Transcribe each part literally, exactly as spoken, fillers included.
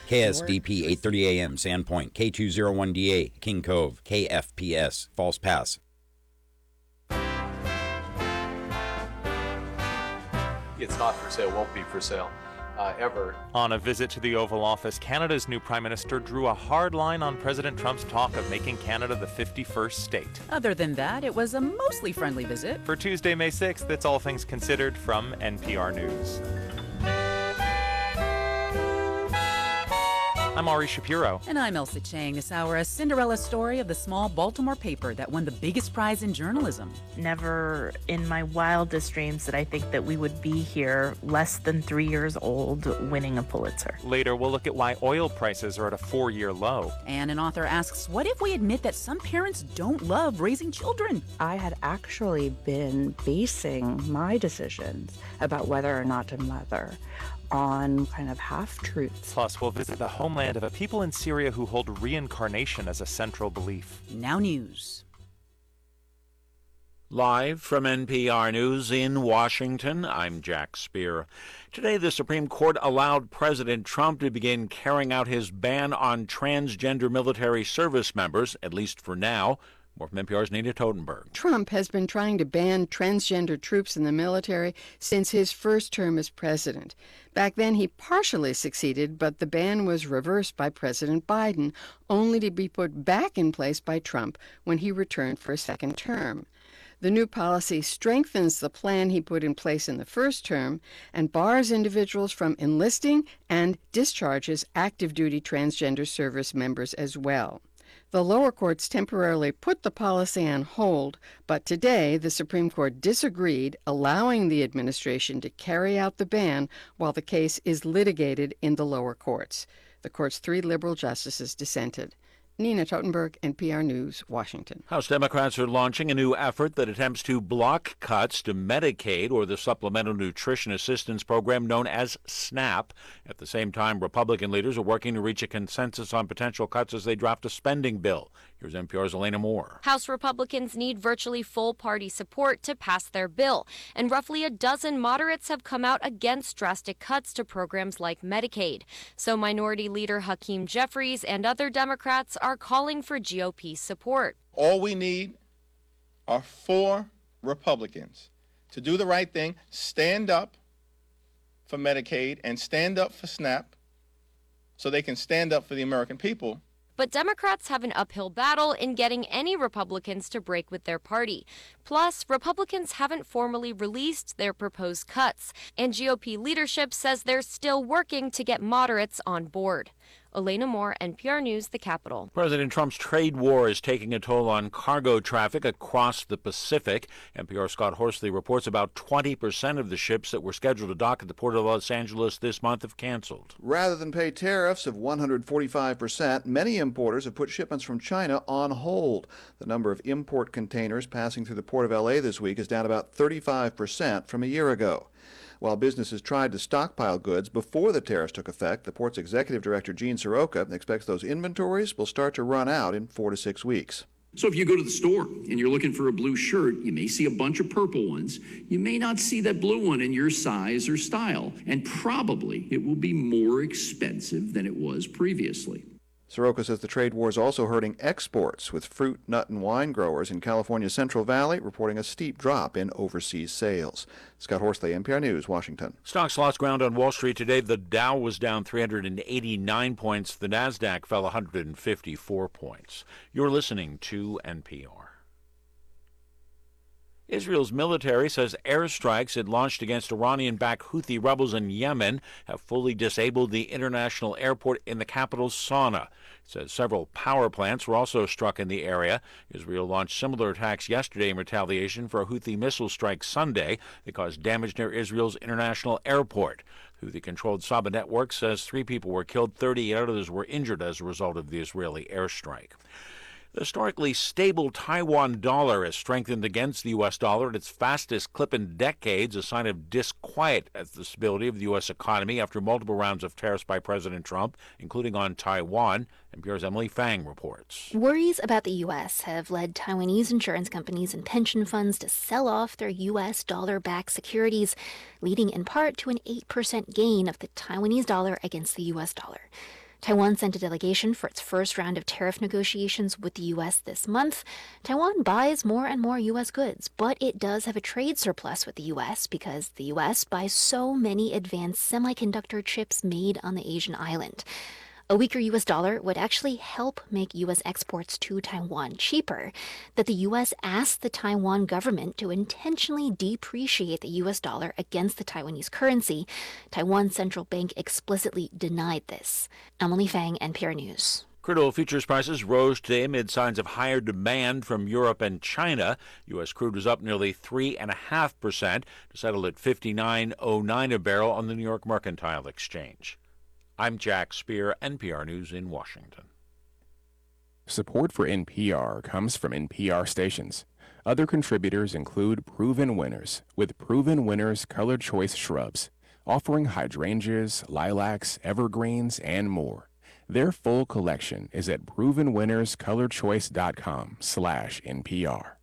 K S D P eight thirty A M, Sandpoint. K two oh one D A, King Cove. K F P S, False Pass. It's not for sale, won't be for sale. Uh, ever. On a visit to the Oval Office, Canada's new Prime Minister drew a hard line on President Trump's talk of making Canada the fifty-first state. Other than that, it was a mostly friendly visit. For Tuesday, May sixth, it's All Things Considered from N P R News. I'm Ari Shapiro. And I'm Elsa Chang. This hour, a Cinderella story of the small Baltimore paper that won the biggest prize in journalism. Never in my wildest dreams did I think that we would be here less than three years old winning a Pulitzer. Later, we'll look at why oil prices are at a four-year low. And an author asks, what if we admit that some parents don't love raising children? I had actually been basing my decisions about whether or not to mother on kind of half-truths. Plus, we'll visit the homeland of a people in Syria who hold reincarnation as a central belief. Now news. Live from N P R News in Washington, I'm Jack Speer. Today, the Supreme Court allowed President Trump to begin carrying out his ban on transgender military service members, at least for now. More from N P R's Nina Totenberg. Trump has been trying to ban transgender troops in the military since his first term as president. Back then, he partially succeeded, but the ban was reversed by President Biden, only to be put back in place by Trump when he returned for a second term. The new policy strengthens the plan he put in place in the first term and bars individuals from enlisting and discharges active-duty transgender service members as well. The lower courts temporarily put the policy on hold, but today the Supreme Court disagreed, allowing the administration to carry out the ban while the case is litigated in the lower courts. The court's three liberal justices dissented. Nina Totenberg, N P R News, Washington. House Democrats are launching a new effort that attempts to block cuts to Medicaid, or the Supplemental Nutrition Assistance Program known as SNAP. At the same time, Republican leaders are working to reach a consensus on potential cuts as they draft a spending bill. Here's N P R's Elena Moore. House Republicans need virtually full party support to pass their bill, and roughly a dozen moderates have come out against drastic cuts to programs like Medicaid. So Minority Leader Hakeem Jeffries and other Democrats are calling for G O P support. All we need are four Republicans to do the right thing, stand up for Medicaid and stand up for SNAP so they can stand up for the American people. But Democrats have an uphill battle in getting any Republicans to break with their party. Plus, Republicans haven't formally released their proposed cuts, and G O P leadership says they're still working to get moderates on board. Elena Moore, N P R News, the Capitol. President Trump's trade war is taking a toll on cargo traffic across the Pacific. N P R's Scott Horsley reports about twenty percent of the ships that were scheduled to dock at the Port of Los Angeles this month have canceled. Rather than pay tariffs of one hundred forty-five percent, many importers have put shipments from China on hold. The number of import containers passing through the Port of L A this week is down about thirty-five percent from a year ago. While businesses tried to stockpile goods before the tariffs took effect, the port's executive director, Gene Soroka, expects those inventories will start to run out in four to six weeks. So if you go to the store and you're looking for a blue shirt, you may see a bunch of purple ones. You may not see that blue one in your size or style, and probably it will be more expensive than it was previously. Soroka says the trade war is also hurting exports, with fruit, nut, and wine growers in California's Central Valley reporting a steep drop in overseas sales. Scott Horsley, N P R News, Washington. Stocks lost ground on Wall Street today. The Dow was down three hundred eighty-nine points. The Nasdaq fell one hundred fifty-four points. You're listening to N P R. Israel's military says airstrikes it launched against Iranian-backed Houthi rebels in Yemen have fully disabled the international airport in the capital, Sana'a. It says several power plants were also struck in the area. Israel launched similar attacks yesterday in retaliation for a Houthi missile strike Sunday that caused damage near Israel's international airport. Houthi-controlled Saba Network says three people were killed, thirty others were injured as a result of the Israeli airstrike. The historically stable Taiwan dollar has strengthened against the U S dollar at its fastest clip in decades, a sign of disquiet at the stability of the U S economy after multiple rounds of tariffs by President Trump, including on Taiwan. N P R's Emily Fang reports. Worries about the U S have led Taiwanese insurance companies and pension funds to sell off their U S dollar-backed securities, leading in part to an eight percent gain of the Taiwanese dollar against the U S dollar. Taiwan sent a delegation for its first round of tariff negotiations with the U S this month. Taiwan buys more and more U S goods, but it does have a trade surplus with the U S because the U S buys so many advanced semiconductor chips made on the Asian island. A weaker U S dollar would actually help make U S exports to Taiwan cheaper. That the U S asked the Taiwan government to intentionally depreciate the U S dollar against the Taiwanese currency. Taiwan's central bank explicitly denied this. Emily Fang, N P R News. Crude oil futures prices rose today amid signs of higher demand from Europe and China. U S crude was up nearly three point five percent to settle at fifty-nine oh nine a barrel on the New York Mercantile Exchange. I'm Jack Speer, N P R News in Washington. Support for N P R comes from N P R stations. Other contributors include Proven Winners, with Proven Winners Color Choice Shrubs, offering hydrangeas, lilacs, evergreens, and more. Their full collection is at proven winners color choice dot com slash N P R.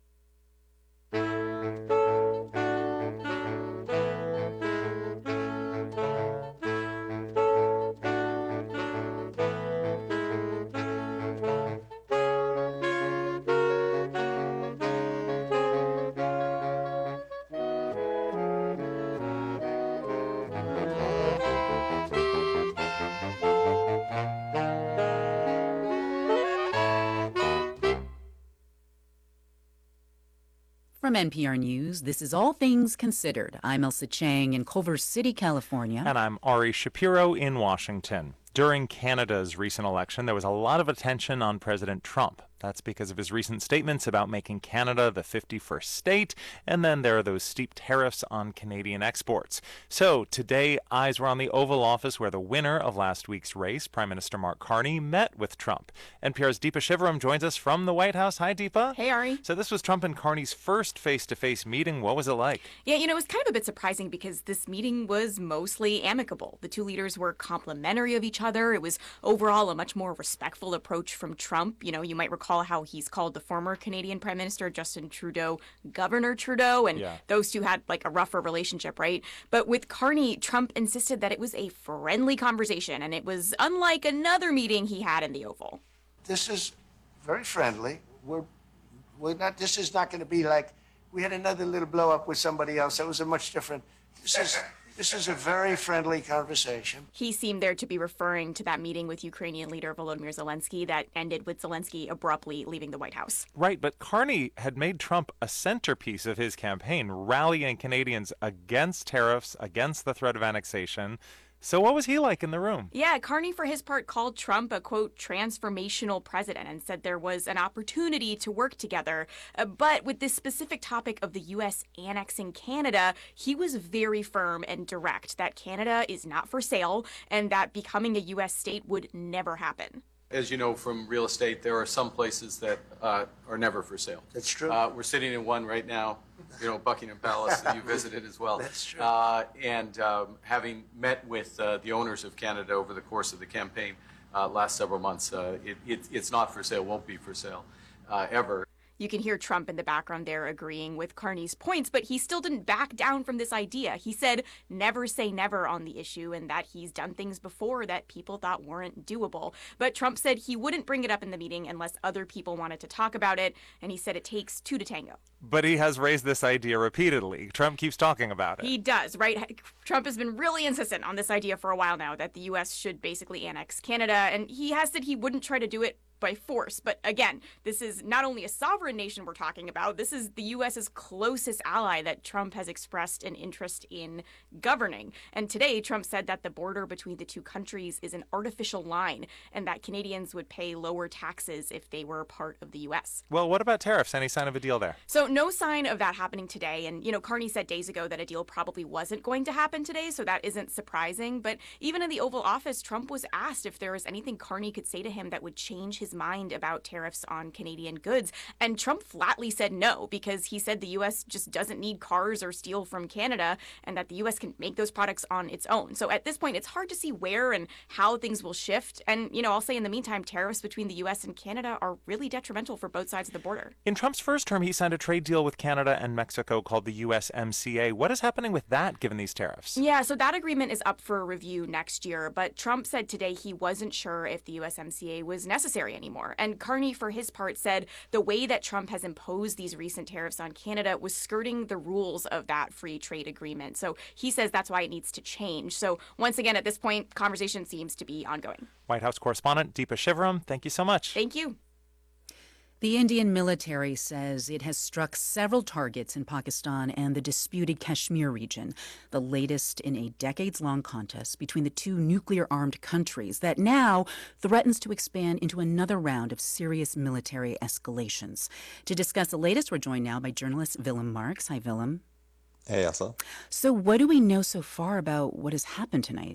From N P R News, this is All Things Considered. I'm Elsa Chang in Culver City, California. And I'm Ari Shapiro in Washington. During Canada's recent election, there was a lot of attention on President Trump. That's because of his recent statements about making Canada the fifty-first state, and then there are those steep tariffs on Canadian exports. So today, eyes were on the Oval Office where the winner of last week's race, Prime Minister Mark Carney, met with Trump. N P R's Deepa Shivaram joins us from the White House. Hi, Deepa. Hey, Ari. So this was Trump and Carney's first face-to-face meeting. What was it like? Yeah, you know, it was kind of a bit surprising because this meeting was mostly amicable. The two leaders were complimentary of each other. It was overall a much more respectful approach from Trump. You know, you might recall how he's called the former Canadian Prime Minister Justin Trudeau Governor Trudeau, and yeah. those two had like a rougher relationship, right? But with Carney, Trump insisted that it was a friendly conversation, and it was unlike another meeting he had in the Oval. This is very friendly. We're we're not. This is not going to be like we had another little blow up with somebody else. That was a much different. This is. This is a very friendly conversation. He seemed there to be referring to that meeting with Ukrainian leader Volodymyr Zelensky that ended with Zelensky abruptly leaving the White House. Right, but Carney had made Trump a centerpiece of his campaign, rallying Canadians against tariffs, against the threat of annexation. So what was he like in the room? Yeah, Carney, for his part, called Trump a, quote, transformational president and said there was an opportunity to work together. Uh, but with this specific topic of the U S annexing Canada, he was very firm and direct that Canada is not for sale and that becoming a U S state would never happen. As you know from real estate, there are some places that uh, are never for sale. That's true. Uh, we're sitting in one right now, you know, Buckingham Palace that you visited as well. That's true. Uh, and um, having met with uh, the owners of Canada over the course of the campaign uh, last several months, uh, it, it, it's not for sale, won't be for sale uh, ever. You can hear Trump in the background there agreeing with Carney's points, but he still didn't back down from this idea. He said never say never on the issue and that he's done things before that people thought weren't doable. But Trump said he wouldn't bring it up in the meeting unless other people wanted to talk about it, and he said it takes two to tango. But he has raised this idea repeatedly. Trump keeps talking about it. He does, right? Trump has been really insistent on this idea for a while now that the U S should basically annex Canada, and he has said he wouldn't try to do it by force. But again, this is not only a sovereign nation we're talking about, this is the U S's closest ally that Trump has expressed an interest in governing. And today, Trump said that the border between the two countries is an artificial line and that Canadians would pay lower taxes if they were part of the U S. Well, what about tariffs? Any sign of a deal there? So no sign of that happening today. And, you know, Carney said days ago that a deal probably wasn't going to happen today, so that isn't surprising. But even in the Oval Office, Trump was asked if there was anything Carney could say to him that would change his his mind about tariffs on Canadian goods. And Trump flatly said no, because he said the U S just doesn't need cars or steel from Canada, and that the U S can make those products on its own. So at this point, it's hard to see where and how things will shift. And, you know, I'll say in the meantime, tariffs between the U S and Canada are really detrimental for both sides of the border. In Trump's first term, he signed a trade deal with Canada and Mexico called the U S M C A. What is happening with that, given these tariffs? Yeah, so that agreement is up for review next year, but Trump said today he wasn't sure if the U S M C A was necessary anymore. And Carney, for his part, said the way that Trump has imposed these recent tariffs on Canada was skirting the rules of that free trade agreement. So he says that's why it needs to change. So once again, at this point, conversation seems to be ongoing. White House correspondent Deepa Shivaram, thank you so much. Thank you. The Indian military says it has struck several targets in Pakistan and the disputed Kashmir region, the latest in a decades-long contest between the two nuclear-armed countries that now threatens to expand into another round of serious military escalations. To discuss the latest, we're joined now by journalist Willem Marks. Hi, Willem. Hey, Asa. So what do we know so far about what has happened tonight?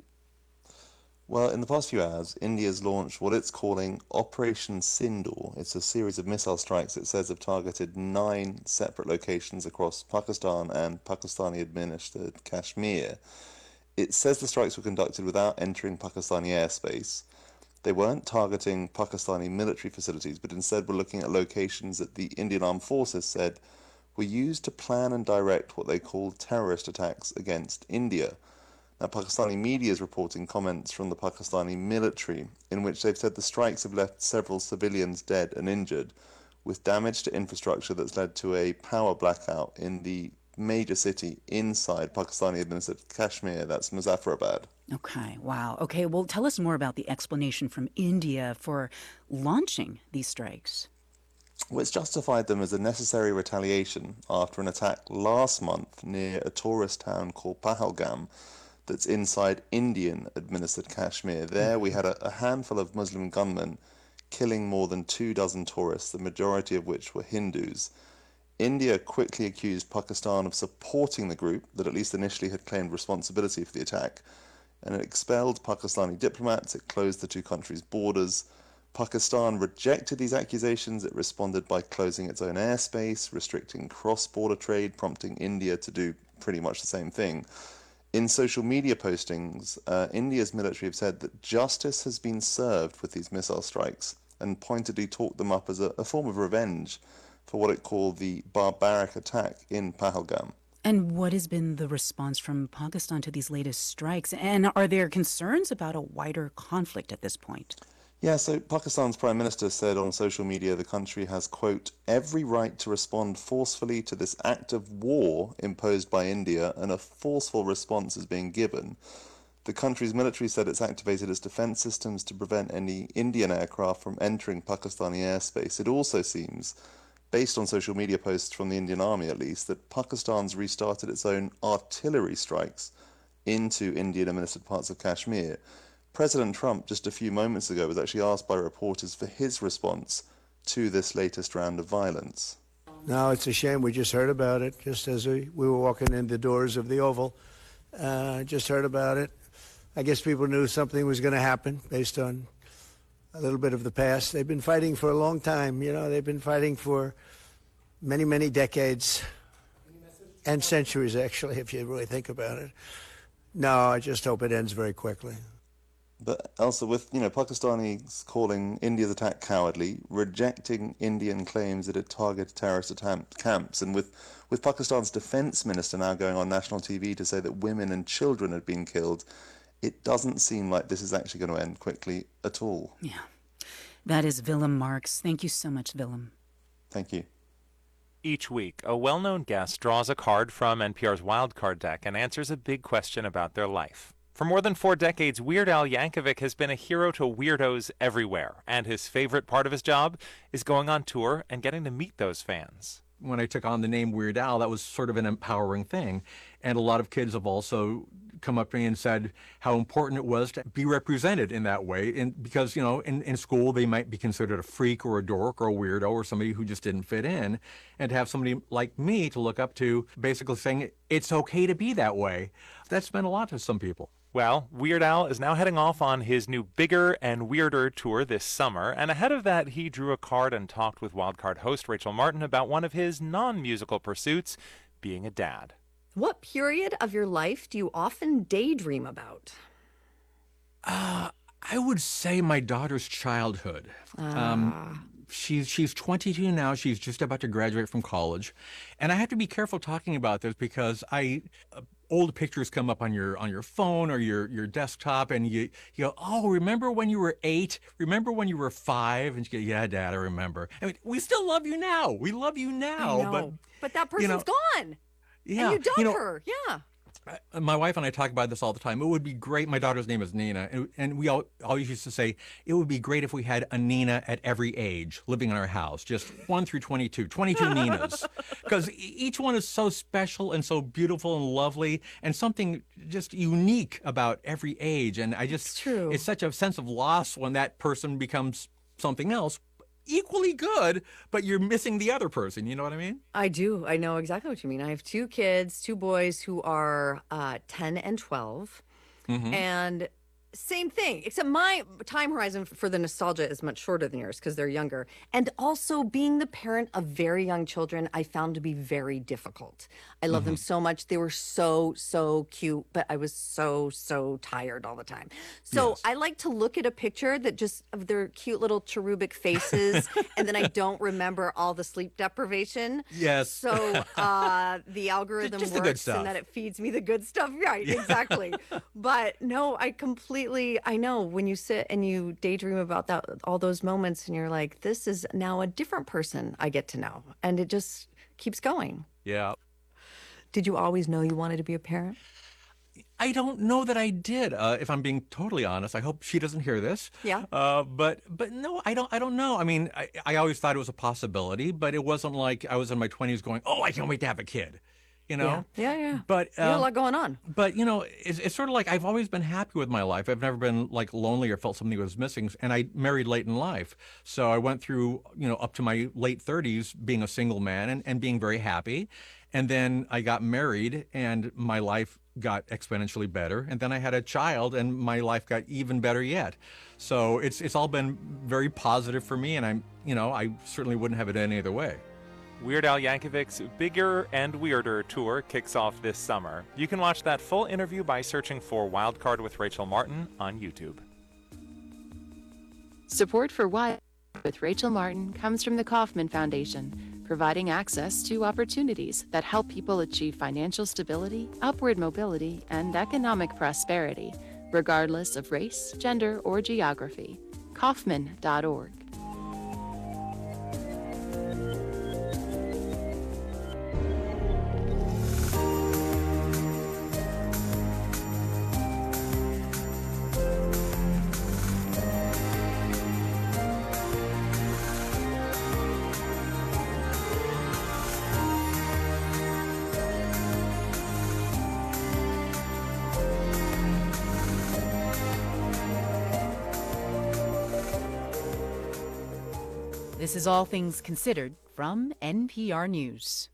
Well, in the past few hours, India's launched what it's calling Operation Sindoor. It's a series of missile strikes it says have targeted nine separate locations across Pakistan and Pakistani-administered Kashmir. It says the strikes were conducted without entering Pakistani airspace. They weren't targeting Pakistani military facilities, but instead were looking at locations that the Indian Armed Forces said were used to plan and direct what they called terrorist attacks against India. Now, Pakistani media is reporting comments from the Pakistani military in which they've said the strikes have left several civilians dead and injured, with damage to infrastructure that's led to a power blackout in the major city inside Pakistani-administered Kashmir, that's Muzaffarabad. Okay, wow. Okay, well, tell us more about the explanation from India for launching these strikes. Well, it's justified them as a necessary retaliation after an attack last month near a tourist town called Pahalgam that's inside Indian-administered Kashmir. There we had a, a handful of Muslim gunmen killing more than two dozen tourists, the majority of which were Hindus. India quickly accused Pakistan of supporting the group that at least initially had claimed responsibility for the attack, and it expelled Pakistani diplomats. It closed the two countries' borders. Pakistan rejected these accusations. It responded by closing its own airspace, restricting cross-border trade, prompting India to do pretty much the same thing. In social media postings, uh, India's military have said that justice has been served with these missile strikes and pointedly talked them up as a, a form of revenge for what it called the barbaric attack in Pahalgam. And what has been the response from Pakistan to these latest strikes? And are there concerns about a wider conflict at this point? Yeah, so Pakistan's Prime Minister said on social media the country has, quote, every right to respond forcefully to this act of war imposed by India, and a forceful response is being given. The country's military said it's activated its defense systems to prevent any Indian aircraft from entering Pakistani airspace. It also seems, based on social media posts from the Indian Army at least, that Pakistan's restarted its own artillery strikes into Indian-administered parts of Kashmir. President Trump, just a few moments ago, was actually asked by reporters for his response to this latest round of violence. No, it's a shame. We just heard about it just as we, we were walking in the doors of the Oval. Uh, just heard about it. I guess people knew something was going to happen based on a little bit of the past. They've been fighting for a long time. You know, they've been fighting for many, many decades and centuries, actually, if you really think about it. No, I just hope it ends very quickly. But also with, you know, Pakistanis calling India's attack cowardly, rejecting Indian claims that it targeted terrorist attempt camps, and with, with Pakistan's defense minister now going on national T V to say that women and children had been killed, it doesn't seem like this is actually going to end quickly at all. Yeah. That is Willem Marks. Thank you so much, Willem. Thank you. Each week, a well-known guest draws a card from N P R's Wildcard deck and answers a big question about their life. For more than four decades, Weird Al Yankovic has been a hero to weirdos everywhere, and his favorite part of his job is going on tour and getting to meet those fans. When I took on the name Weird Al, that was sort of an empowering thing. And a lot of kids have also come up to me and said how important it was to be represented in that way. And because, you know, in, in school, they might be considered a freak or a dork or a weirdo or somebody who just didn't fit in. And to have somebody like me to look up to basically saying it's okay to be that way, that's meant a lot to some people. Well, Weird Al is now heading off on his new Bigger and Weirder tour this summer, and ahead of that, he drew a card and talked with Wildcard host Rachel Martin about one of his non-musical pursuits, being a dad. What period of your life do you often daydream about? Uh, I would say my daughter's childhood. Ah. Um, she's she's twenty-two now. She's just about to graduate from college, and I have to be careful talking about this because I uh, old pictures come up on your on your phone or your your desktop, and you you go, oh, remember when you were eight? Remember when you were five? And you go, yeah, Dad, I remember. I mean, we still love you now. We love you now, I know, but but that person's you know, gone. Yeah, And you dug you know, her. Yeah. Uh, My wife and I talk about this all the time. It would be great. My daughter's name is Nina, and, and we all, always used to say it would be great if we had a Nina at every age living in our house, just one through twenty-two, twenty-two Ninas, because each one is so special and so beautiful and lovely, and something just unique about every age. And I just, it's true. It's such a sense of loss when that person becomes something else, equally good, but you're missing the other person. You know what I mean? I do. I know exactly what you mean. I have two kids, two boys who are uh, ten and twelve. Mhm. And same thing, except my time horizon for the nostalgia is much shorter than yours because they're younger. And also, being the parent of very young children, I found to be very difficult. I love them Mhm. so much. They were so, so cute, but I was so, so tired all the time. So Yes. I like to look at a picture that just of their cute little cherubic faces, and then I don't remember all the sleep deprivation. Yes. So uh, the algorithm Just the good works stuff. and that it feeds me the good stuff. Right, Yeah. exactly. But no, I completely, I know when you sit and you daydream about that, all those moments, and you're like, this is now a different person I get to know. And it just keeps going. Yeah. Did you always know you wanted to be a parent? I don't know that I did. Uh, if I'm being totally honest, I hope she doesn't hear this. Yeah. Uh, but but no, I don't. I don't know. I mean, I, I always thought it was a possibility, but it wasn't like I was in my twenties going, "Oh, I can't wait to have a kid," you know. Yeah, yeah, yeah. But You had a um, lot going on. But you know, it's, it's sort of like I've always been happy with my life. I've never been like lonely or felt something was missing. And I married late in life, so I went through you know up to my late thirties being a single man and, and being very happy. And then I got married, and my life got exponentially better. And then I had a child, and my life got even better yet. So it's it's all been very positive for me, and I'm you know I certainly wouldn't have it any other way. Weird Al Yankovic's Bigger and Weirder tour kicks off this summer. You can watch that full interview by searching for Wildcard with Rachel Martin on YouTube. Support for Wild with Rachel Martin comes from the Kauffman Foundation, providing access to opportunities that help people achieve financial stability, upward mobility, and economic prosperity, regardless of race, gender, or geography. Kauffman dot org. This is All Things Considered from N P R News.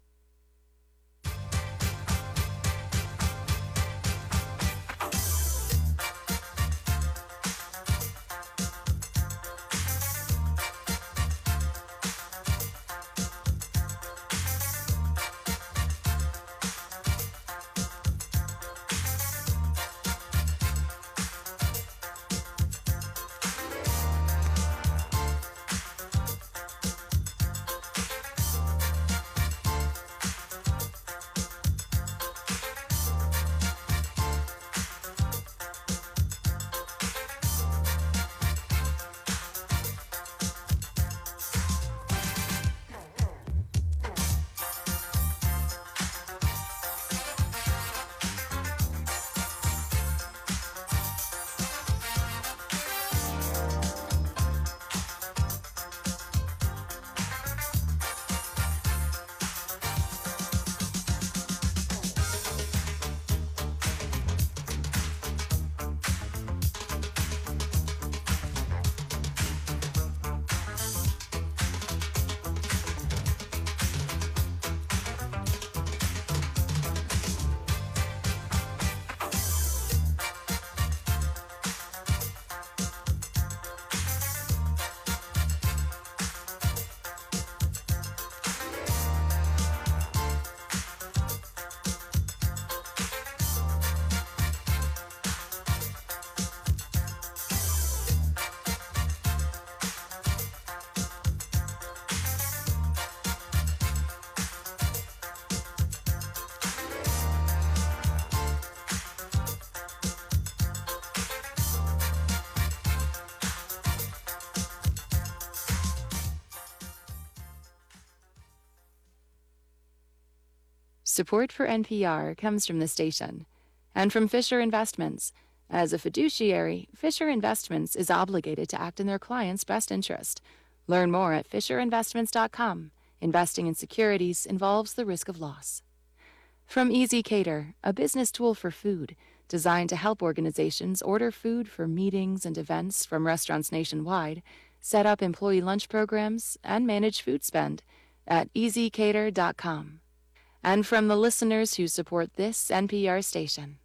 Support for N P R comes from the station and from Fisher Investments. As a fiduciary, Fisher Investments is obligated to act in their client's best interest. Learn more at fisher investments dot com. Investing in securities involves the risk of loss. From Easy Cater, a business tool for food, designed to help organizations order food for meetings and events from restaurants nationwide, set up employee lunch programs, and manage food spend at easy cater dot com. And from the listeners who support this N P R station.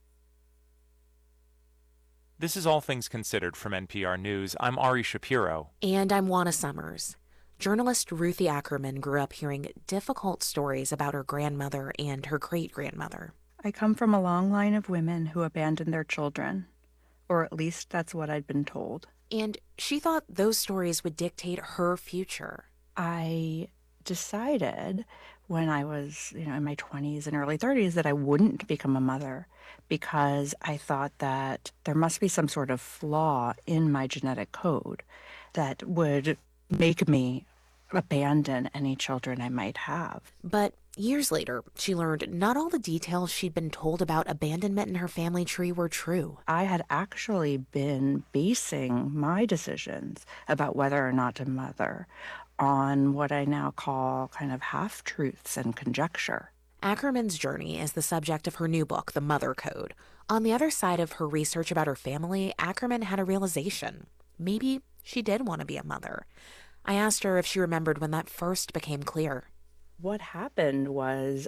This is All Things Considered from N P R News. I'm Ari Shapiro. And I'm Juana Summers. Journalist Ruthie Ackerman grew up hearing difficult stories about her grandmother and her great-grandmother. I come from a long line of women who abandoned their children, or at least that's what I'd been told. And she thought those stories would dictate her future. I decided when I was, you know, in my twenties and early thirties that I wouldn't become a mother because I thought that there must be some sort of flaw in my genetic code that would make me abandon any children I might have. But years later, she learned not all the details she'd been told about abandonment in her family tree were true. I had actually been basing my decisions about whether or not to mother on what I now call kind of half-truths and conjecture. Ackerman's journey is the subject of her new book, The Mother Code. On the other side of her research about her family, Ackerman had a realization. Maybe she did want to be a mother. I asked her if she remembered when that first became clear. What happened was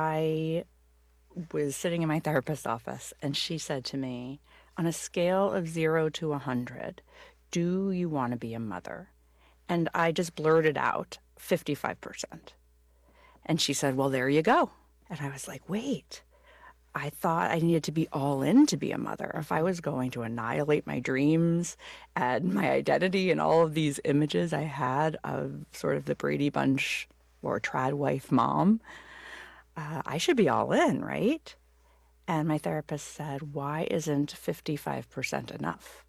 I was sitting in my therapist's office, and she said to me, on a scale of zero to one hundred, do you want to be a mother? And I just blurted out fifty-five percent. And she said, well, there you go. And I was like, wait, I thought I needed to be all in to be a mother. If I was going to annihilate my dreams and my identity and all of these images I had of sort of the Brady Bunch or trad wife mom, uh, I should be all in, right? And my therapist said, why isn't fifty-five percent enough?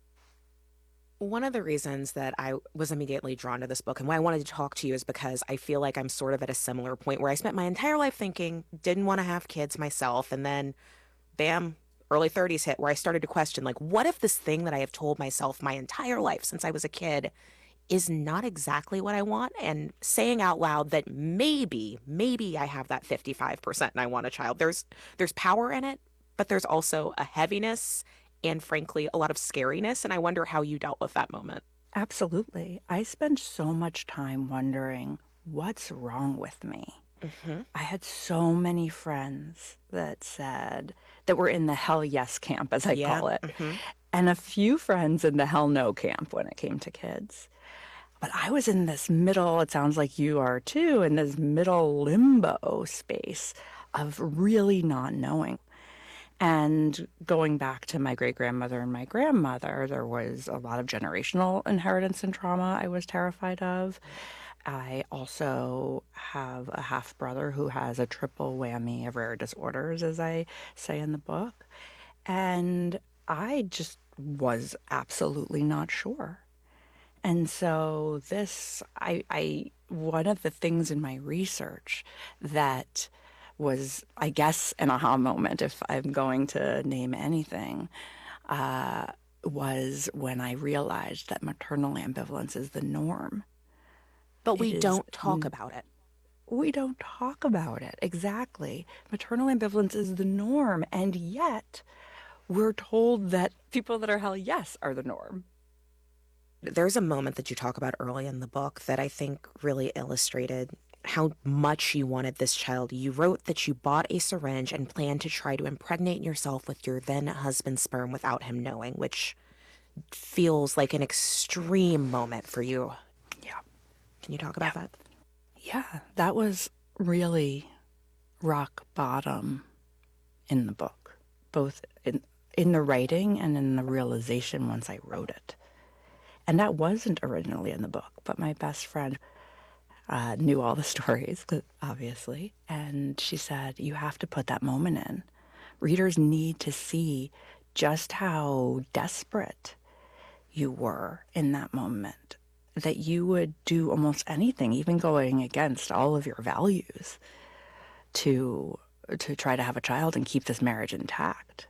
One of the reasons that I was immediately drawn to this book and why I wanted to talk to you is because I feel like I'm sort of at a similar point where I spent my entire life thinking, didn't want to have kids myself, and then, bam, early thirties hit where I started to question, like, what if this thing that I have told myself my entire life since I was a kid is not exactly what I want? And saying out loud that maybe, maybe I have that fifty-five percent and I want a child. There's, there's power in it, but there's also a heaviness and frankly, a lot of scariness. And I wonder how you dealt with that moment. Absolutely. I spent so much time wondering, what's wrong with me? Mm-hmm. I had so many friends that said, that were in the hell yes camp, as I yeah. call it, Mm-hmm. and a few friends in the hell no camp when it came to kids. But I was in this middle, it sounds like you are too, in this middle limbo space of really not knowing. And going back to my great-grandmother and my grandmother, there was a lot of generational inheritance and trauma I was terrified of. I also have a half-brother who has a triple whammy of rare disorders, as I say in the book. And I just was absolutely not sure. And so this, I, I one of the things in my research that was, I guess, an aha moment, if I'm going to name anything, uh, was when I realized that maternal ambivalence is the norm. But we It is- don't talk about it. We don't talk about it, exactly. Maternal ambivalence is the norm, and yet we're told that people that are hell yes are the norm. There's a moment that you talk about early in the book that I think really illustrated how much you wanted this child. You wrote that you bought a syringe and planned to try to impregnate yourself with your then husband's sperm without him knowing, which feels like an extreme moment for you. Yeah. Can you talk about Yeah. that? Yeah, that was really rock bottom in the book, both in, in the writing and in the realization once I wrote it. And that wasn't originally in the book, but my best friend uh, knew all the stories, 'cause- obviously, and she said, you have to put that moment in. Readers need to see just how desperate you were in that moment, that you would do almost anything, even going against all of your values, to to try to have a child and keep this marriage intact.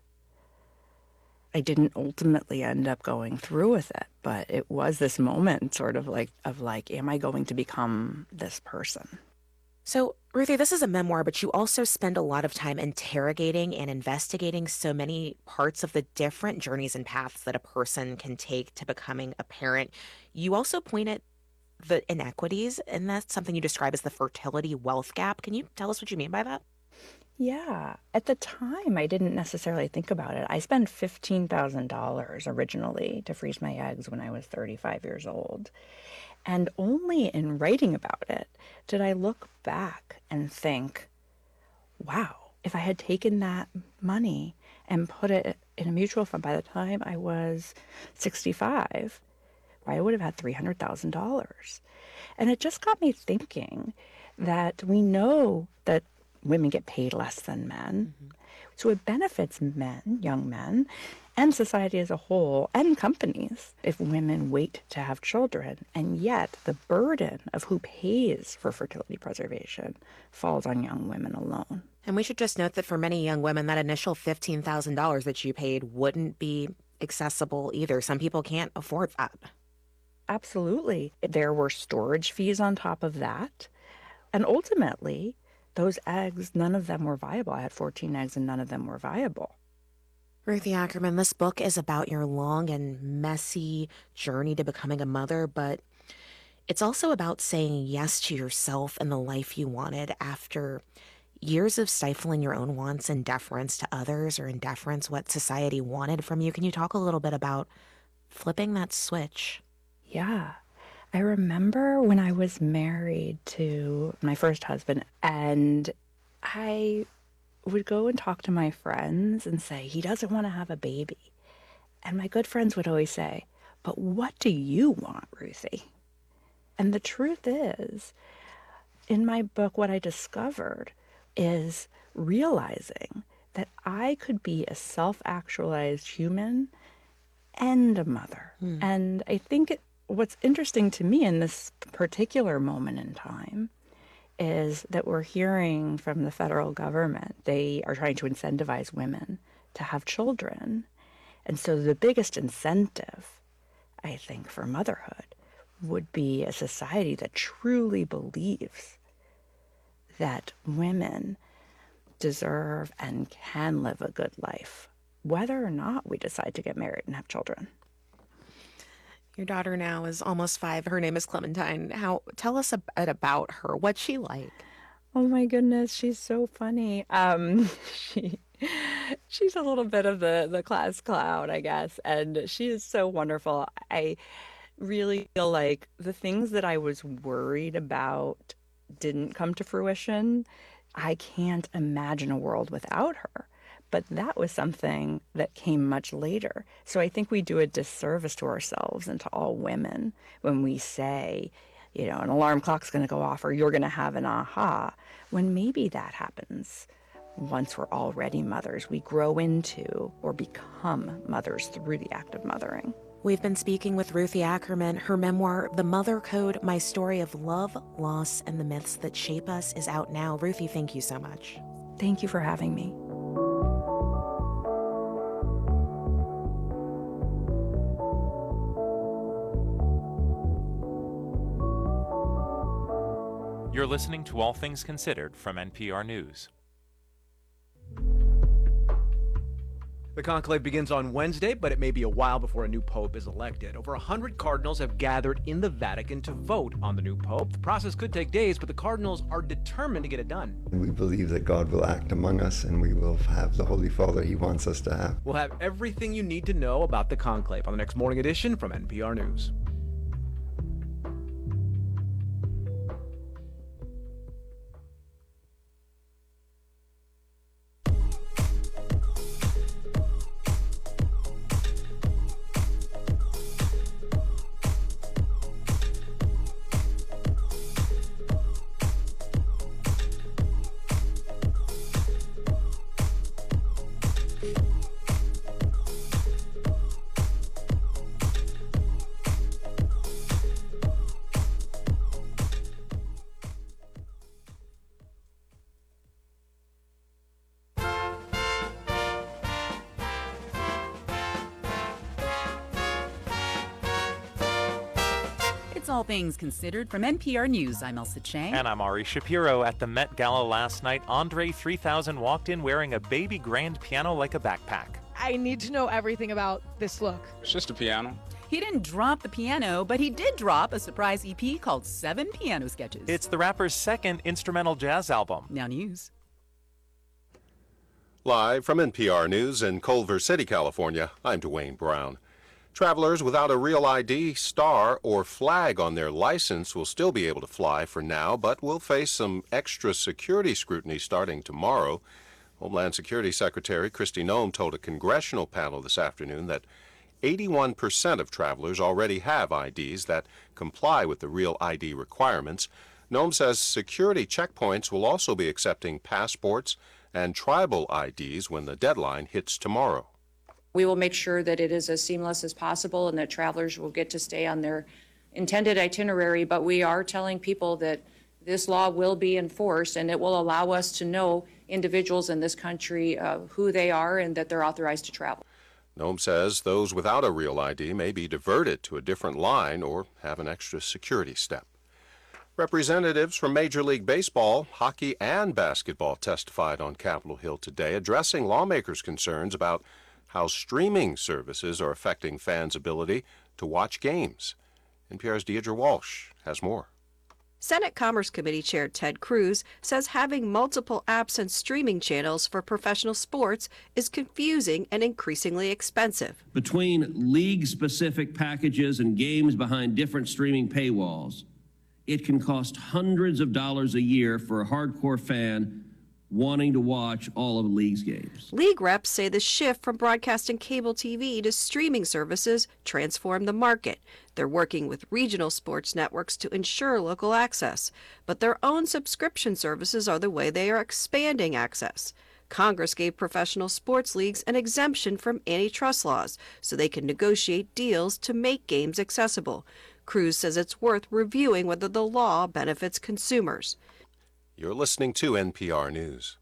I didn't ultimately end up going through with it, but it was this moment sort of like of like, am I going to become this person? So, Ruthie, this is a memoir, but you also spend a lot of time interrogating and investigating so many parts of the different journeys and paths that a person can take to becoming a parent. You also point at the inequities, and that's something you describe as the fertility wealth gap. Can you tell us what you mean by that? Yeah. At the time, I didn't necessarily think about it. I spent fifteen thousand dollars originally to freeze my eggs when I was thirty-five years old. And only in writing about it did I look back and think, wow, if I had taken that money and put it in a mutual fund by the time I was sixty-five, I would have had three hundred thousand dollars. And it just got me thinking that we know that women get paid less than men. Mm-hmm. So it benefits men, young men, and society as a whole, and companies, if women wait to have children. And yet the burden of who pays for fertility preservation falls on young women alone. And we should just note that for many young women, that initial fifteen thousand dollars that you paid wouldn't be accessible either. Some people can't afford that. Absolutely. There were storage fees on top of that. And ultimately, those eggs, none of them were viable. I had fourteen eggs and none of them were viable. Ruthie Ackerman, this book is about your long and messy journey to becoming a mother, but it's also about saying yes to yourself and the life you wanted after years of stifling your own wants in deference to others or in deference what society wanted from you. Can you talk a little bit about flipping that switch? Yeah. I remember when I was married to my first husband, and I would go and talk to my friends and say, he doesn't want to have a baby. And my good friends would always say, but what do you want, Ruthie? And the truth is, in my book, what I discovered is realizing that I could be a self-actualized human and a mother. Mm. And I think it, what's interesting to me in this particular moment in time is that we're hearing from the federal government, they are trying to incentivize women to have children. And so the biggest incentive, I think, for motherhood would be a society that truly believes that women deserve and can live a good life, whether or not we decide to get married and have children. Your daughter now is almost five. Her name is Clementine. How? Tell us a bit about her. What's she like? Oh my goodness, she's so funny. Um, she she's a little bit of the the class clown, I guess, and she is so wonderful. I really feel like the things that I was worried about didn't come to fruition. I can't imagine a world without her. But that was something that came much later. So I think we do a disservice to ourselves and to all women when we say, you know, an alarm clock's going to go off or you're going to have an aha, when maybe that happens once we're already mothers. We grow into or become mothers through the act of mothering. We've been speaking with Ruthie Ackerman. Her memoir, The Mother Code, My Story of Love, Loss, and the Myths That Shape Us is out now. Ruthie, thank you so much. Thank you for having me. You're listening to All Things Considered from N P R News. The conclave begins on Wednesday, but it may be a while before a new pope is elected. Over one hundred cardinals have gathered in the Vatican to vote on the new pope. The process could take days, but the cardinals are determined to get it done. We believe that God will act among us and we will have the Holy Father he wants us to have. We'll have everything you need to know about the conclave on the next morning edition from N P R News. It's All Things Considered from N P R News. I'm Elsa Chang. And I'm Ari Shapiro. At the Met Gala last night, Andre three thousand walked in wearing a baby grand piano like a backpack. I need to know everything about this look. It's just a piano. He didn't drop the piano, but he did drop a surprise E P called Seven Piano Sketches. It's the rapper's second instrumental jazz album. Now news. Live from N P R News in Culver City, California, I'm Dwayne Brown. Travelers without a real I D, star, or flag on their license will still be able to fly for now, but will face some extra security scrutiny starting tomorrow. Homeland Security Secretary Kristi Noem told a congressional panel this afternoon that eighty-one percent of travelers already have I Ds that comply with the real I D requirements. Noem says security checkpoints will also be accepting passports and tribal I Ds when the deadline hits tomorrow. We will make sure that it is as seamless as possible and that travelers will get to stay on their intended itinerary, but we are telling people that this law will be enforced and it will allow us to know individuals in this country uh, who they are and that they're authorized to travel. Noem says those without a real I D may be diverted to a different line or have an extra security step. Representatives from Major League Baseball, hockey, and basketball testified on Capitol Hill today, addressing lawmakers' concerns about how streaming services are affecting fans' ability to watch games. N P R's Deidre Walsh has more. Senate Commerce Committee Chair Ted Cruz says having multiple apps and streaming channels for professional sports is confusing and increasingly expensive. Between league-specific packages and games behind different streaming paywalls, it can cost hundreds of dollars a year for a hardcore fan wanting to watch all of a league's games. League reps say the shift from broadcasting cable T V to streaming services transformed the market. They're working with regional sports networks to ensure local access, but their own subscription services are the way they are expanding access. Congress gave professional sports leagues an exemption from antitrust laws so they can negotiate deals to make games accessible. Cruz says it's worth reviewing whether the law benefits consumers. You're listening to N P R News.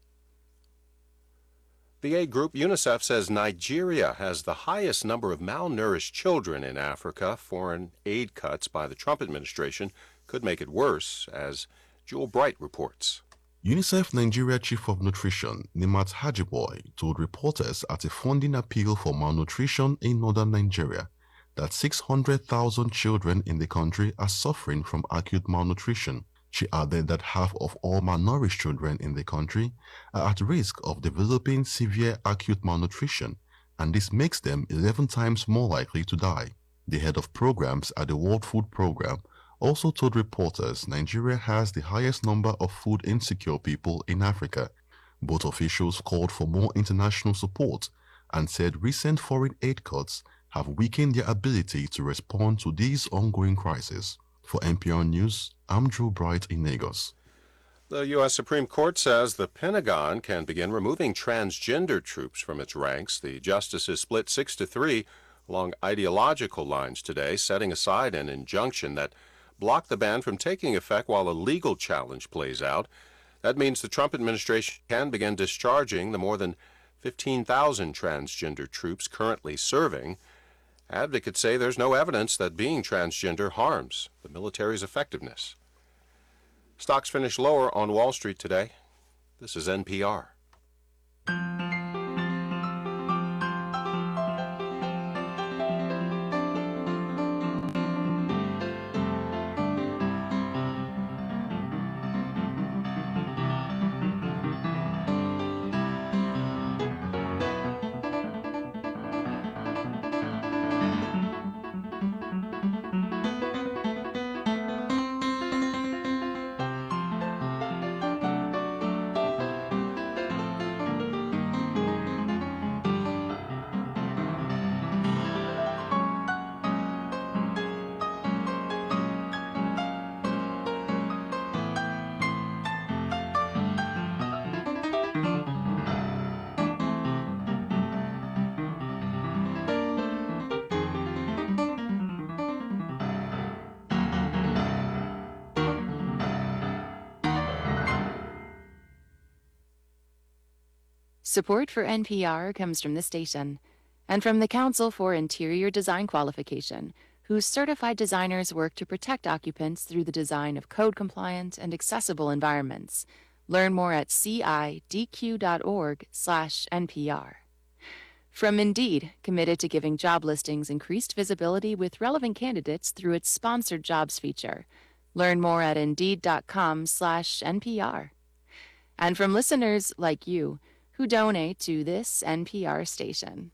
The aid group UNICEF says Nigeria has the highest number of malnourished children in Africa. Foreign aid cuts by the Trump administration could make it worse, as Jewel Bright reports. UNICEF Nigeria Chief of Nutrition, Nimat Hajiboy, told reporters at a funding appeal for malnutrition in northern Nigeria that six hundred thousand children in the country are suffering from acute malnutrition. She added that half of all malnourished children in the country are at risk of developing severe acute malnutrition, and this makes them eleven times more likely to die. The head of programs at the World Food Programme also told reporters Nigeria has the highest number of food insecure people in Africa. Both officials called for more international support and said recent foreign aid cuts have weakened their ability to respond to these ongoing crises. For N P R News, I'm Drew Bright in Lagos. The U S Supreme Court says the Pentagon can begin removing transgender troops from its ranks. The justices split six to three along ideological lines today, setting aside an injunction that blocked the ban from taking effect while a legal challenge plays out. That means the Trump administration can begin discharging the more than fifteen thousand transgender troops currently serving. Advocates say there's no evidence that being transgender harms the military's effectiveness. Stocks finished lower on Wall Street today. This is N P R. Support for N P R comes from the station and from the Council for Interior Design Qualification, whose certified designers work to protect occupants through the design of code-compliant and accessible environments. Learn more at cidq.org slash NPR. From Indeed, committed to giving job listings increased visibility with relevant candidates through its sponsored jobs feature. Learn more at indeed.com slash NPR. And from listeners like you who donate to this N P R station.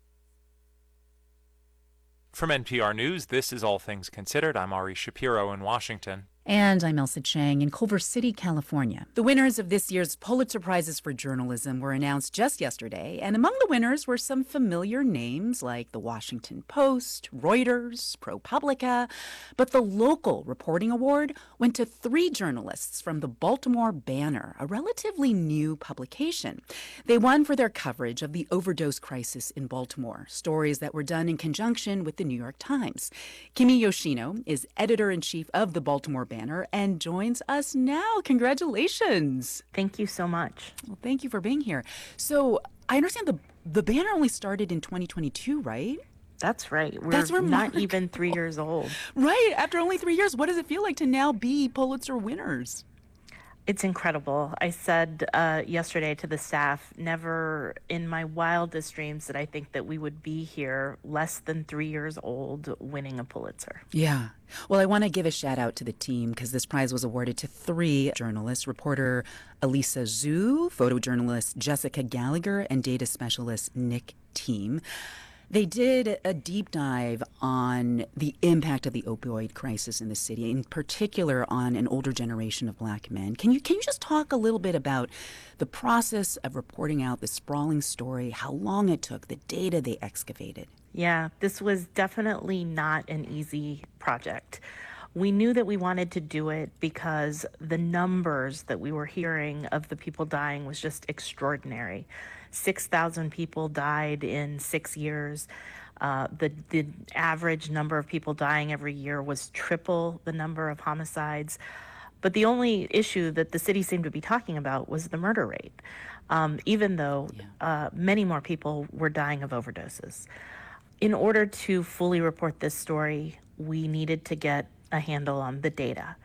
From N P R News, this is All Things Considered. I'm Ari Shapiro in Washington. And I'm Elsa Chang in Culver City, California. The winners of this year's Pulitzer Prizes for Journalism were announced just yesterday, and among the winners were some familiar names like the Washington Post, Reuters, ProPublica, but the local reporting award went to three journalists from the Baltimore Banner, a relatively new publication. They won for their coverage of the overdose crisis in Baltimore, stories that were done in conjunction with the New York Times. Kimi Yoshino is editor-in-chief of the Baltimore Banner and joins us now. Congratulations. Thank you so much. Well, thank you for being here. So I understand the the Banner only started in twenty twenty-two, right? That's right. We're That's not remarkable. even three years old. Right. After only three years, what does it feel like to now be Pulitzer winners? It's incredible. I said uh, yesterday to the staff, never in my wildest dreams did I think that we would be here less than three years old winning a Pulitzer. Yeah. Well, I want to give a shout out to the team because this prize was awarded to three journalists, reporter Elisa Zhu, photojournalist Jessica Gallagher, and data specialist Nick Team. They did a deep dive on the impact of the opioid crisis in the city, in particular on an older generation of black men. Can you can you just talk a little bit about the process of reporting out this sprawling story, how long it took, the data they excavated? Yeah, this was definitely not an easy project. We knew that we wanted to do it because the numbers that we were hearing of the people dying was just extraordinary. six thousand people died in six years. Uh, the, the average number of people dying every year was triple the number of homicides. But the only issue that the city seemed to be talking about was the murder rate, um, even though uh, many more people were dying of overdoses. In order to fully report this story, we needed to get a handle on the data.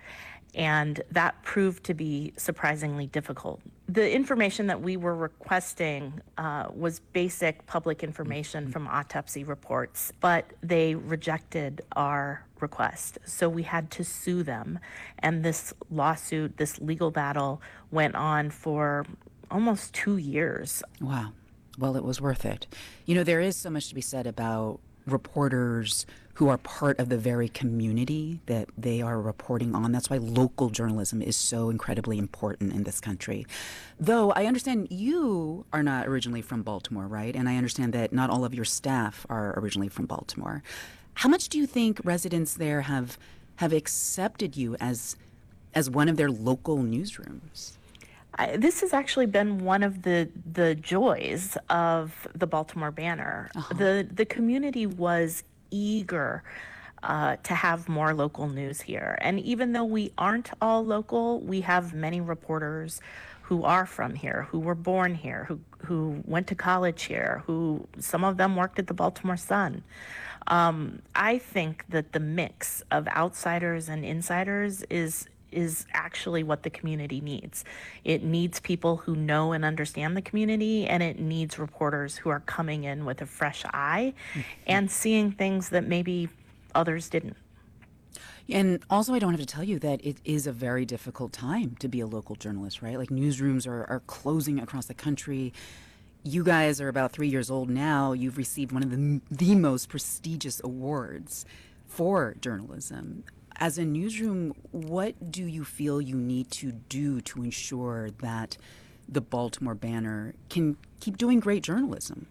And that proved to be surprisingly difficult. The information that we were requesting uh, was basic public information from autopsy reports, but they rejected our request. So we had to sue them. And this lawsuit, this legal battle, went on for almost two years. Wow. Well, it was worth it. You know, there is so much to be said about reporters who are part of the very community that they are reporting on. That's why local journalism is so incredibly important in this country. Though I understand you are not originally from Baltimore, right? And I understand that not all of your staff are originally from Baltimore. How much do you think residents there have have accepted you as as one of their local newsrooms? I, this has actually been one of the the joys of the Baltimore Banner. Uh-huh. The the community was eager uh, to have more local news here. And even though we aren't all local, we have many reporters who are from here, who were born here, who who went to college here, who some of them worked at the Baltimore Sun. Um, I think that the mix of outsiders and insiders is is actually what the community needs. It needs people who know and understand the community, and it needs reporters who are coming in with a fresh eye mm-hmm. and seeing things that maybe others didn't. And also, I don't have to tell you that it is a very difficult time to be a local journalist, right? Like newsrooms are, are closing across the country. You guys are about three years old now. You've received one of the, the most prestigious awards for journalism. As a newsroom, what do you feel you need to do to ensure that the Baltimore Banner can keep doing great journalism?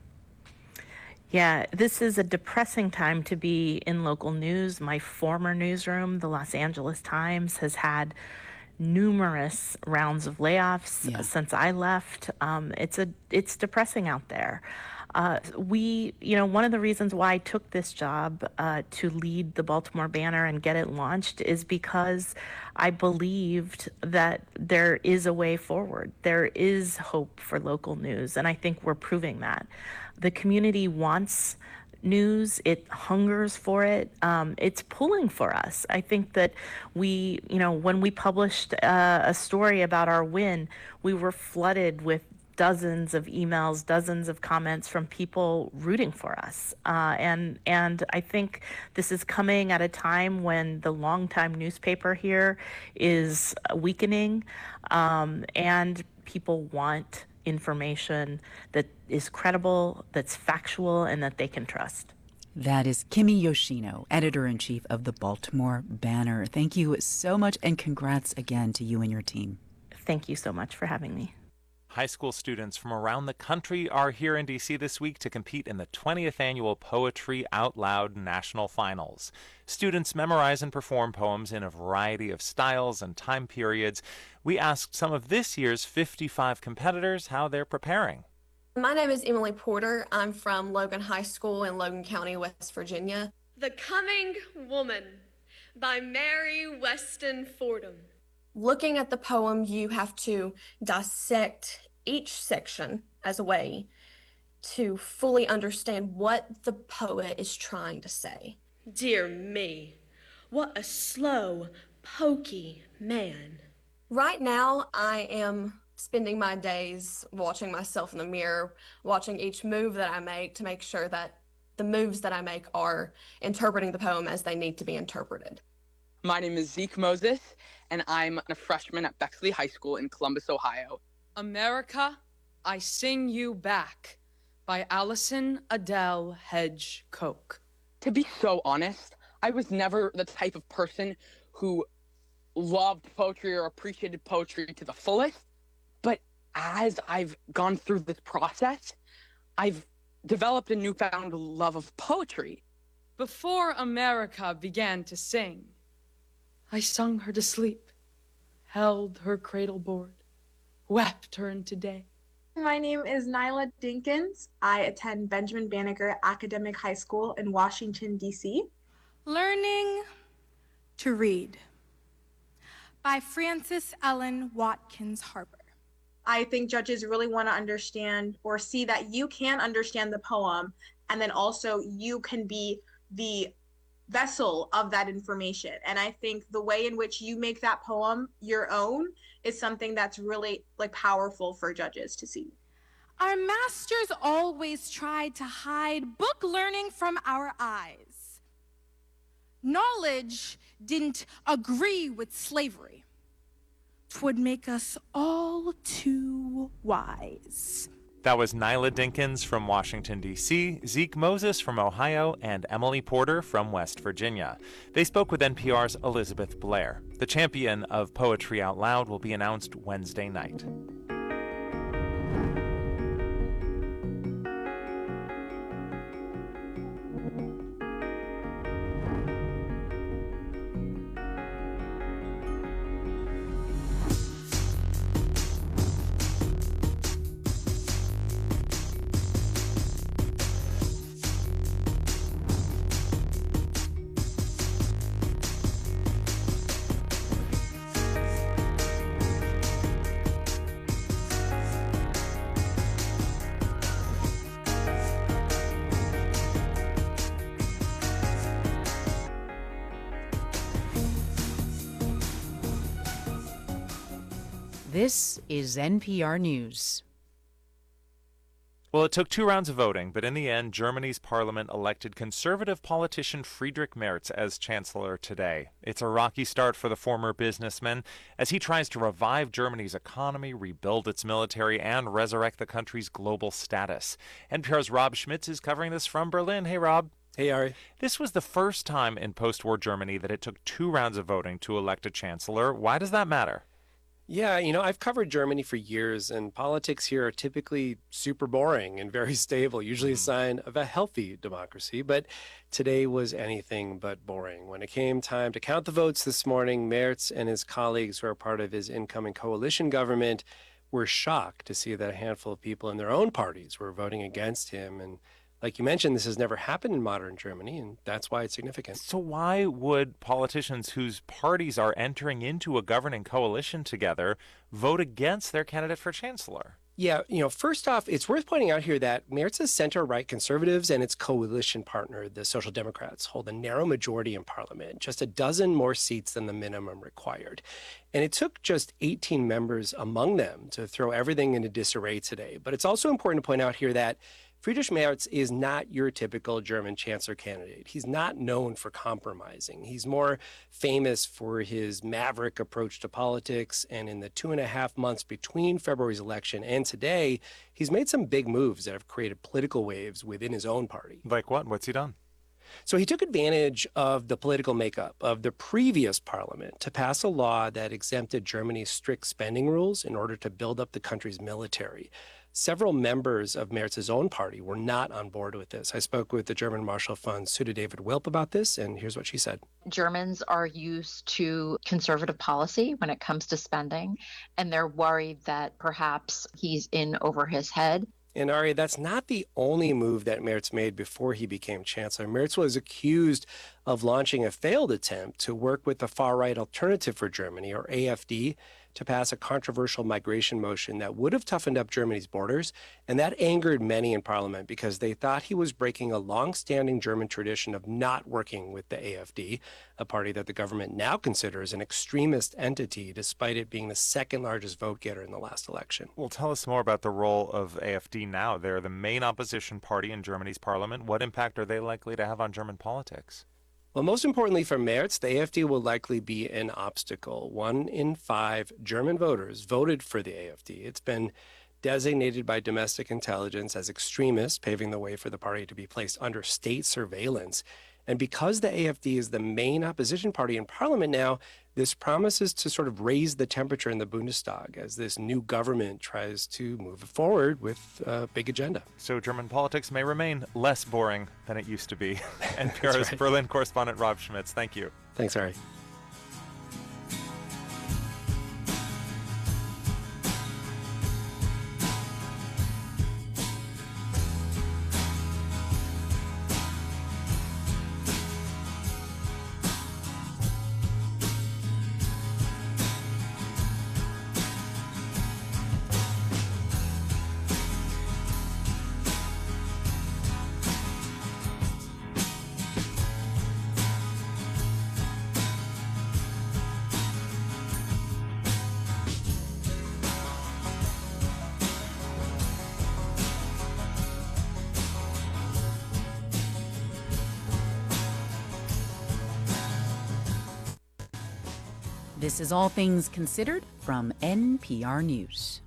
Yeah, this is a depressing time to be in local news. My former newsroom, the Los Angeles Times, has had numerous rounds of layoffs yeah. since I left. Um, it's a it's depressing out there. Uh, we, you know, one of the reasons why I took this job uh, to lead the Baltimore Banner and get it launched is because I believed that there is a way forward. There is hope for local news, and I think we're proving that. The community wants news. It hungers for it. Um, it's pulling for us. I think that we, you know, when we published uh, a story about our win, we were flooded with dozens of emails, dozens of comments from people rooting for us. Uh, and and I think this is coming at a time when the longtime newspaper here is weakening, um, and people want information that is credible, that's factual, and that they can trust. That is Kimi Yoshino, editor-in-chief of the Baltimore Banner. Thank you so much, and congrats again to you and your team. Thank you so much for having me. High school students from around the country are here in D C this week to compete in the twentieth Annual Poetry Out Loud National Finals. Students memorize and perform poems in a variety of styles and time periods. We asked some of this year's fifty-five competitors how they're preparing. My name is Emily Porter. I'm from Logan High School in Logan County, West Virginia. The Coming Woman by Mary Weston Fordham. Looking at the poem, you have to dissect each section as a way to fully understand what the poet is trying to say. Dear me, what a slow, pokey man. Right now, I am spending my days watching myself in the mirror, watching each move that I make to make sure that the moves that I make are interpreting the poem as they need to be interpreted. My name is Zeke Moses, and I'm a freshman at Bexley High School in Columbus, Ohio. America, I Sing You Back by Allison Adele Hedge Koch. To be so honest, I was never the type of person who loved poetry or appreciated poetry to the fullest, but as I've gone through this process, I've developed a newfound love of poetry. Before America began to sing, I sung her to sleep, held her cradle board, wept her into day. My name is Nyla Dinkins. I attend Benjamin Banneker Academic High School in Washington, D C Learning to Read by Frances Ellen Watkins Harper. I think judges really want to understand or see that you can understand the poem, and then also you can be the vessel of that information. And I think the way in which you make that poem your own is something that's really like powerful for judges to see. Our masters always tried to hide book learning from our eyes. Knowledge didn't agree with slavery. 'Twould make us all too wise. That was Nyla Dinkins from Washington, D C, Zeke Moses from Ohio, and Emily Porter from West Virginia. They spoke with N P R's Elizabeth Blair. The champion of Poetry Out Loud will be announced Wednesday night. This is N P R News. Well, it took two rounds of voting, but in the end, Germany's parliament elected conservative politician Friedrich Merz as chancellor today. It's a rocky start for the former businessman as he tries to revive Germany's economy, rebuild its military, and resurrect the country's global status. N P R's Rob Schmitz is covering this from Berlin. Hey, Rob. Hey, Ari. This was the first time in post-war Germany that it took two rounds of voting to elect a chancellor. Why does that matter? Yeah, you know, I've covered Germany for years, and politics here are typically super boring and very stable, usually a sign of a healthy democracy. But today was anything but boring. When it came time to count the votes this morning, Merz and his colleagues, who are part of his incoming coalition government, were shocked to see that a handful of people in their own parties were voting against him. And like you mentioned, this has never happened in modern Germany, and that's why it's significant. So why would politicians whose parties are entering into a governing coalition together vote against their candidate for chancellor? Yeah, you know, first off, it's worth pointing out here that Merz's center-right conservatives and its coalition partner, the Social Democrats, hold a narrow majority in parliament, just a dozen more seats than the minimum required. And it took just eighteen members among them to throw everything into disarray today. But it's also important to point out here that Friedrich Merz is not your typical German chancellor candidate. He's not known for compromising. He's more famous for his maverick approach to politics. And in the two and a half months between February's election and today, he's made some big moves that have created political waves within his own party. Like what? What's he done? So he took advantage of the political makeup of the previous parliament to pass a law that exempted Germany's strict spending rules in order to build up the country's military. Several members of Merz's own party were not on board with this. I spoke with the German Marshall Fund's Sudha David Wilp about this, and here's what she said. Germans are used to conservative policy when it comes to spending, and they're worried that perhaps he's in over his head. And Ari, that's not the only move that Merz made before he became chancellor. Merz was accused of launching a failed attempt to work with the far-right Alternative for Germany, or A F D, to pass a controversial migration motion that would have toughened up Germany's borders. And that angered many in parliament because they thought he was breaking a long-standing German tradition of not working with the A F D, a party that the government now considers an extremist entity, despite it being the second largest vote getter in the last election. Well, tell us more about the role of A F D now. They're the main opposition party in Germany's parliament. What impact are they likely to have on German politics? Well, most importantly for Merz, the A F D will likely be an obstacle. One in five German voters voted for the A F D. It's been designated by domestic intelligence as extremist, paving the way for the party to be placed under state surveillance. And because the A F D is the main opposition party in parliament now, this promises to sort of raise the temperature in the Bundestag as this new government tries to move forward with a big agenda. So German politics may remain less boring than it used to be. N P R's right. Berlin correspondent Rob Schmitz, thank you. Thanks, Ari. This is All Things Considered from N P R News.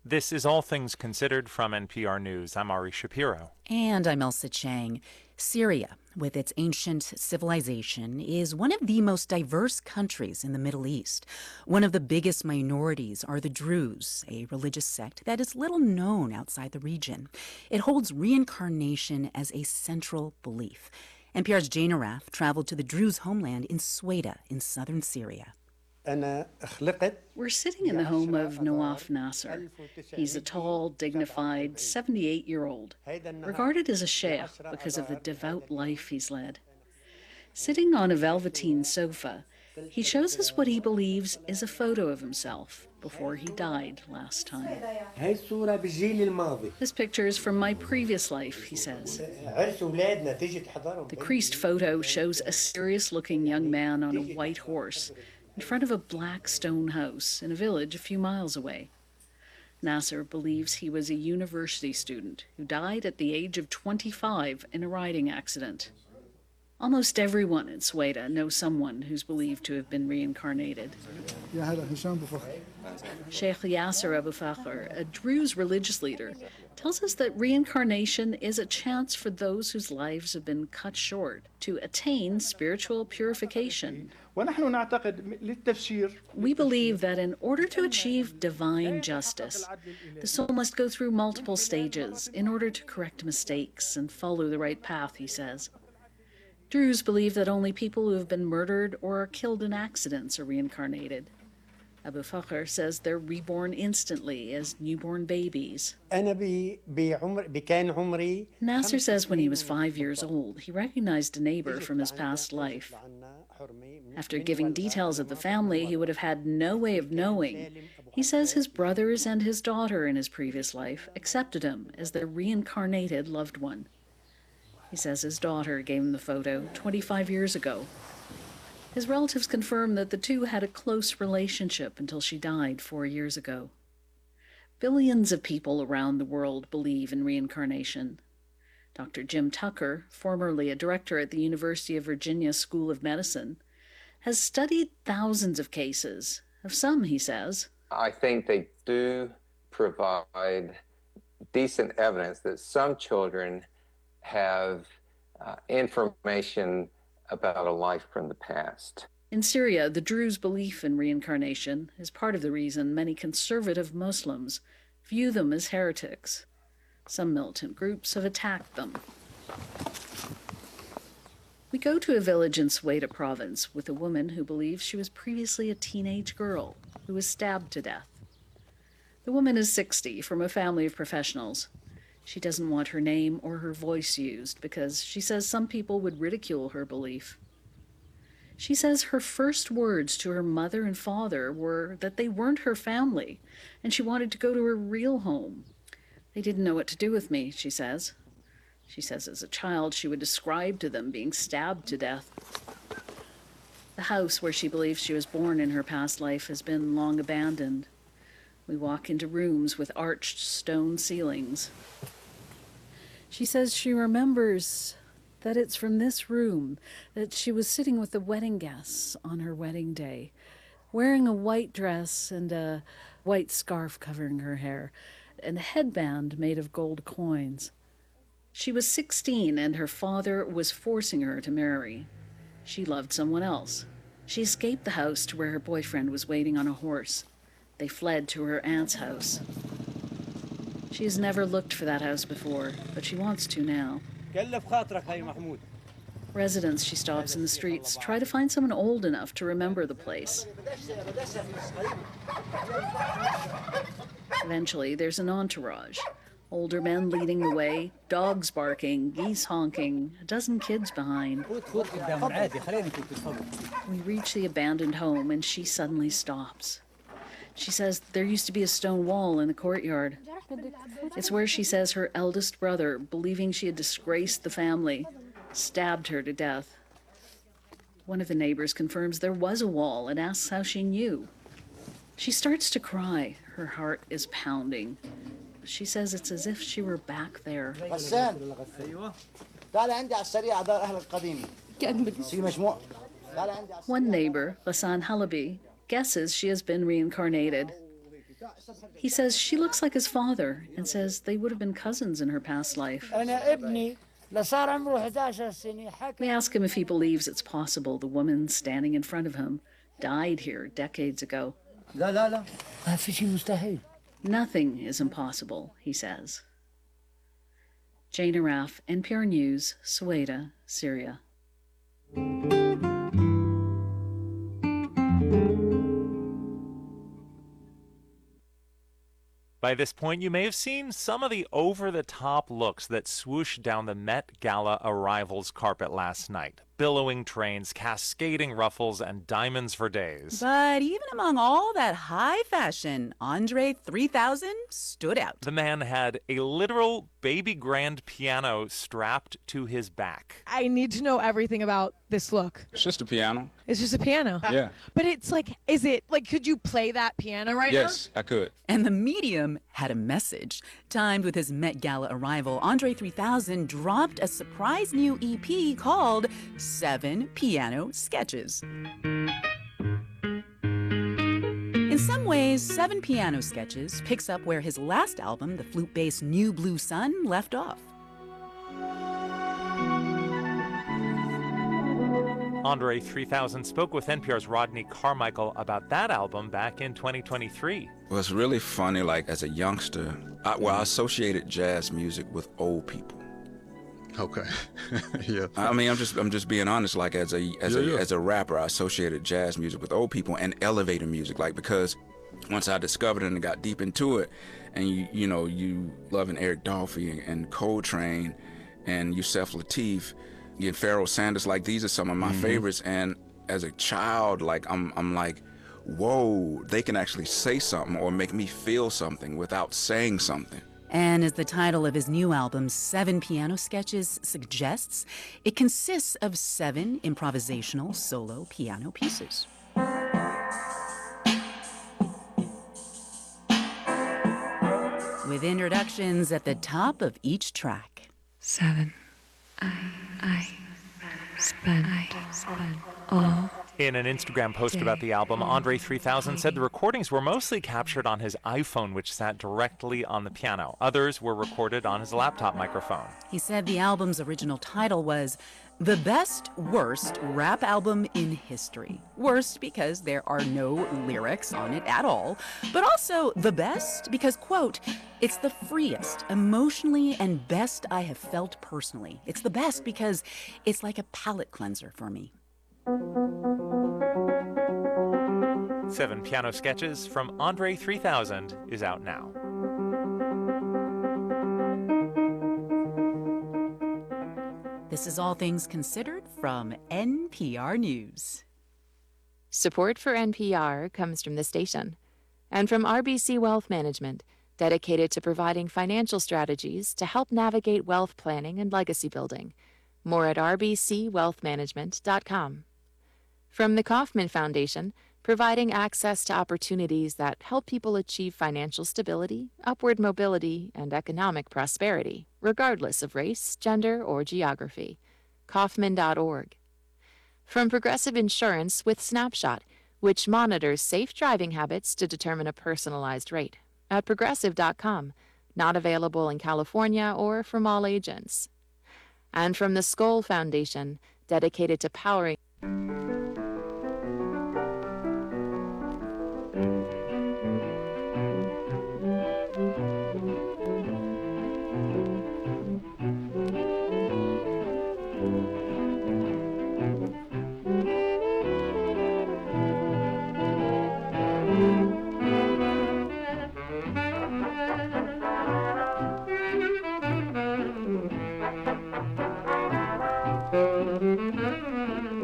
This is All Things Considered from N P R News. I'm Ari Shapiro. And I'm Elsa Chang. Syria, with its ancient civilization, is one of the most diverse countries in the Middle East. One of the biggest minorities are the Druze, a religious sect that is little known outside the region. It holds reincarnation as a central belief. N P R's Jane Araf traveled to the Druze homeland in Sueda in southern Syria. We're sitting in the home of Nawaf Nasser. He's a tall, dignified seventy-eight-year-old, regarded as a sheikh because of the devout life he's led. Sitting on a velveteen sofa, he shows us what he believes is a photo of himself before he died last time. This picture is from my previous life, he says. The creased photo shows a serious-looking young man on a white horse in front of a black stone house in a village a few miles away. Nasser believes he was a university student who died at the age of twenty-five in a riding accident. Almost everyone in Sueda knows someone who's believed to have been reincarnated. Sheikh Yasser Abu Fakr, a Druze religious leader, tells us that reincarnation is a chance for those whose lives have been cut short to attain spiritual purification. We believe that in order to achieve divine justice, the soul must go through multiple stages in order to correct mistakes and follow the right path, he says. Druze believe that only people who have been murdered or are killed in accidents are reincarnated. Abu Fakr says they're reborn instantly as newborn babies. Nasser says when he was five years old, he recognized a neighbor from his past life. After giving details of the family he would have had no way of knowing, he says his brothers and his daughter in his previous life accepted him as their reincarnated loved one. He says his daughter gave him the photo twenty-five years ago. His relatives confirm that the two had a close relationship until she died four years ago. Billions of people around the world believe in reincarnation. Doctor Jim Tucker, formerly a director at the University of Virginia School of Medicine, has studied thousands of cases. Of some, he says, I think they do provide decent evidence that some children have uh, information about a life from the past. In Syria, the Druze belief in reincarnation is part of the reason many conservative Muslims view them as heretics. Some militant groups have attacked them. We go to a village in Sueda province with a woman who believes she was previously a teenage girl who was stabbed to death. The woman is sixty, from a family of professionals. She doesn't want her name or her voice used because she says some people would ridicule her belief. She says her first words to her mother and father were that they weren't her family and she wanted to go to her real home. They didn't know what to do with me, she says. She says as a child she would describe to them being stabbed to death. The house where she believes she was born in her past life has been long abandoned. We walk into rooms with arched stone ceilings. She says she remembers that it's from this room that she was sitting with the wedding guests on her wedding day, wearing a white dress and a white scarf covering her hair, and a headband made of gold coins. She was sixteen and her father was forcing her to marry. She loved someone else. She escaped the house to where her boyfriend was waiting on a horse. They fled to her aunt's house. She has never looked for that house before, but she wants to now. Residents she stops in the streets try to find someone old enough to remember the place. Eventually, there's an entourage. Older men leading the way, dogs barking, geese honking, a dozen kids behind. We reach the abandoned home and she suddenly stops. She says there used to be a stone wall in the courtyard. It's where she says her eldest brother, believing she had disgraced the family, stabbed her to death. One of the neighbors confirms there was a wall and asks how she knew. She starts to cry. Her heart is pounding. She says it's as if she were back there. One neighbor, Ghassan Halabi, guesses she has been reincarnated. He says she looks like his father and says they would have been cousins in her past life. We ask him if he believes it's possible the woman standing in front of him died here decades ago. Nothing is impossible, he says. Jane Araf, N P R News, Sueda, Syria. By this point, you may have seen some of the over-the-top looks that swooshed down the Met Gala arrivals carpet last night. Billowing trains, cascading ruffles, and diamonds for days. But even among all that high fashion, Andre three thousand stood out. The man had a literal baby grand piano strapped to his back. I need to know everything about this look. It's just a piano. It's just a piano. Yeah. But it's like, is it, like, could you play that piano right now? Yes, I could. And the medium had a message. Timed with his Met Gala arrival, Andre three thousand dropped a surprise new E P called Seven Piano Sketches. In some ways, Seven Piano Sketches picks up where his last album, the flute-based New Blue Sun, left off. Andre three thousand spoke with N P R's Rodney Carmichael about that album back in twenty twenty-three. Well, it's really funny, like, as a youngster, I, well, I associated jazz music with old people. Okay. Yeah. I mean, I'm just I'm just being honest. Like, as a as Yeah, a yeah. as a rapper, I associated jazz music with old people and elevator music. Like, because once I discovered it and got deep into it, and you you know you loving Eric Dolphy and, and Coltrane and Yusef Lateef, and Pharoah Sanders, like, these are some of my Mhm. favorites. And as a child, like, I'm I'm like, whoa, they can actually say something or make me feel something without saying something. And as the title of his new album, Seven Piano Sketches, suggests, it consists of seven improvisational solo piano pieces. With introductions at the top of each track. Seven. I, I, spend, I, spend all. In an Instagram post about the album, Andre three thousand said the recordings were mostly captured on his iPhone, which sat directly on the piano. Others were recorded on his laptop microphone. He said the album's original title was The Best Worst Rap Album in History. Worst because there are no lyrics on it at all, but also the best because, quote, it's the freest, emotionally, and best I have felt personally. It's the best because it's like a palate cleanser for me. Seven Piano Sketches from Andre three thousand is out now. This is All Things Considered from N P R News. Support for N P R comes from the station and from R B C Wealth Management, dedicated to providing financial strategies to help navigate wealth planning and legacy building. More at r b c wealth management dot com. From the Kauffman Foundation, providing access to opportunities that help people achieve financial stability, upward mobility, and economic prosperity, regardless of race, gender, or geography. Kauffman dot org. From Progressive Insurance with Snapshot, which monitors safe driving habits to determine a personalized rate. At progressive dot com, not available in California or from all agents. And from the Skoll Foundation, dedicated to powering Thank you.